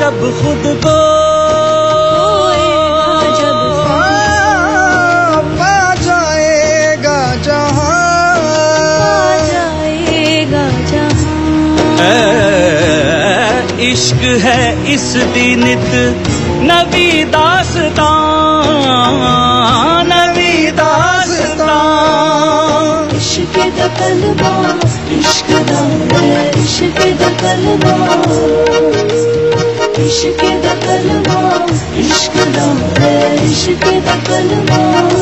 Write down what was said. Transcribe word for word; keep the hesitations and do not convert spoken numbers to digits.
जब खुद को जब पा जाएगा जहां, पा जाएगा जहां। इश्क है इस दी नित नवी दास्तां, नवी दास्तां। इश्क दा कलमा, इश्क दा इश्क दा कलमा, इश्क दा कलमा, इश्क दा इश्क दा कलमा।